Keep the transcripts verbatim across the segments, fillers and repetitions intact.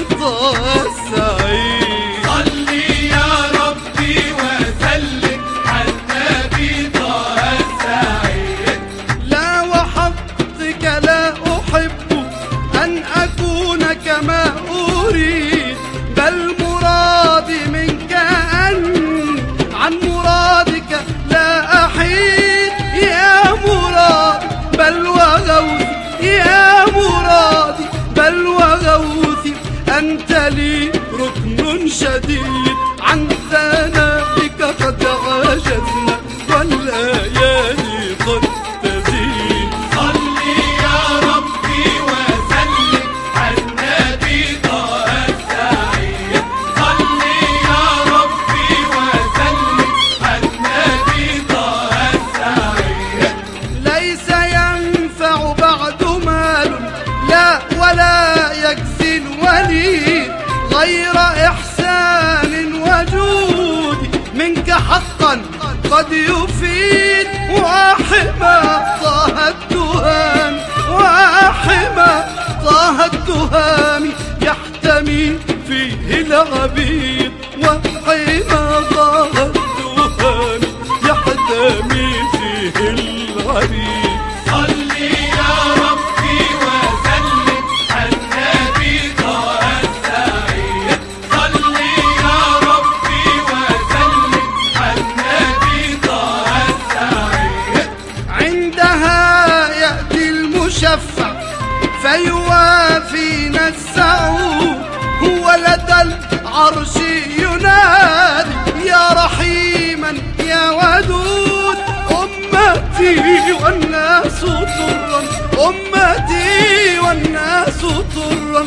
طه السعيد. صلي يا ربي وسلم على النبي طه السعيد. لا وحقك لا أحب أن أكون كما أريد، بل مرادي منك أن عن مرادك لا أحيد. يا مراد بل وغوثي، يا مرادي بل وغوثي، أنت لي ركن شديد، عن ثنائك قد عجزنا والليالي قد تزيد. صلي يا ربي وسلم على النبي طه السعيد. صلي يا ربي وسلم على النبي طه السعيد. ليس ينفع بعد مال لا ولا يجزي الوليد، غير إحسان وجود منك حقا قد يفيد. وحما طه التهام، وحما طه التهام يحتمي فيه العبيد، وحما طه التهام يحتمي فيه العبيد. صلي يا ربي وسلم على النبي طه السعيد. صلي يا ربي وسلم على النبي طه السعيد. عندها يأتي المشفع فيوافينا السعود، هو لدى العرش ينادي يا رحيما يا ودود. أمتي والناس طرا، أمتي والناس طرا،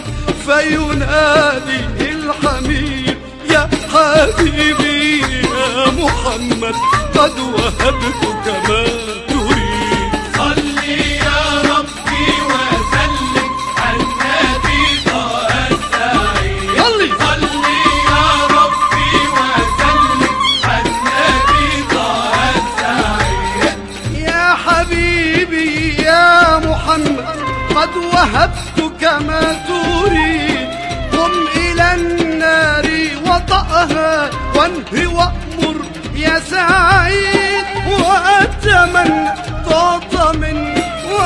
فينادي الحميد يا حبيبي يا محمد قد وهبتك ما تريد. صلي يا ربي وسلم على النبي طه السعيد. يلي صلي يا ربي وسلم على النبي طه السعيد. يا حبيبي يا محمد قد وهبتك ما تريد. قم إلى النار وطأها وانه وأمر يا سعيد. وأتمنى تعط مني،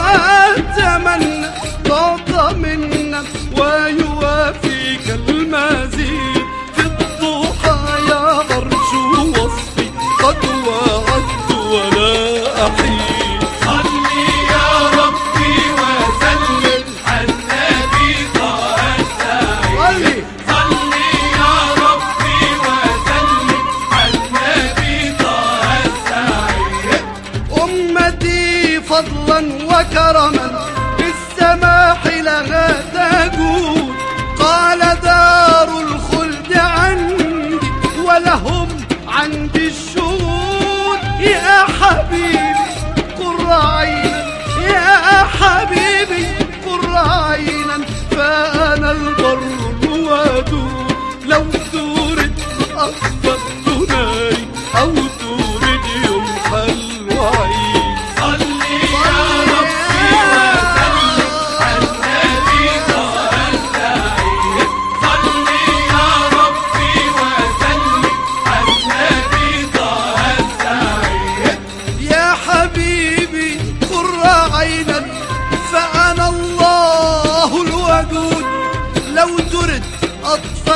وأتمنى تعط منا ويوافيك المزيد. في الضحى يا عرش وصفي قد وعدت ولا أحيد. صلي يا ربي وسلم على النبي طه السعيد. صلي يا ربي وسلم على النبي طه السعيد. أمتي فضلا وكرما بالسماح لها تجود، قال دار الخلد عندي ولهم عندي الشهود. يا حبيبي قر عينا، يا حبيبي قر عينا، فأنا البر الودود. لو تريد أصفت ناري أو تريد يمحى الوعيد. صلي يا ربي وسلم على النبي طه السعيد. صلي يا ربي وسلم على النبي طه السعيد. يا حبيبي قر عينا، فأنا الله الودود. لو ترد أطفال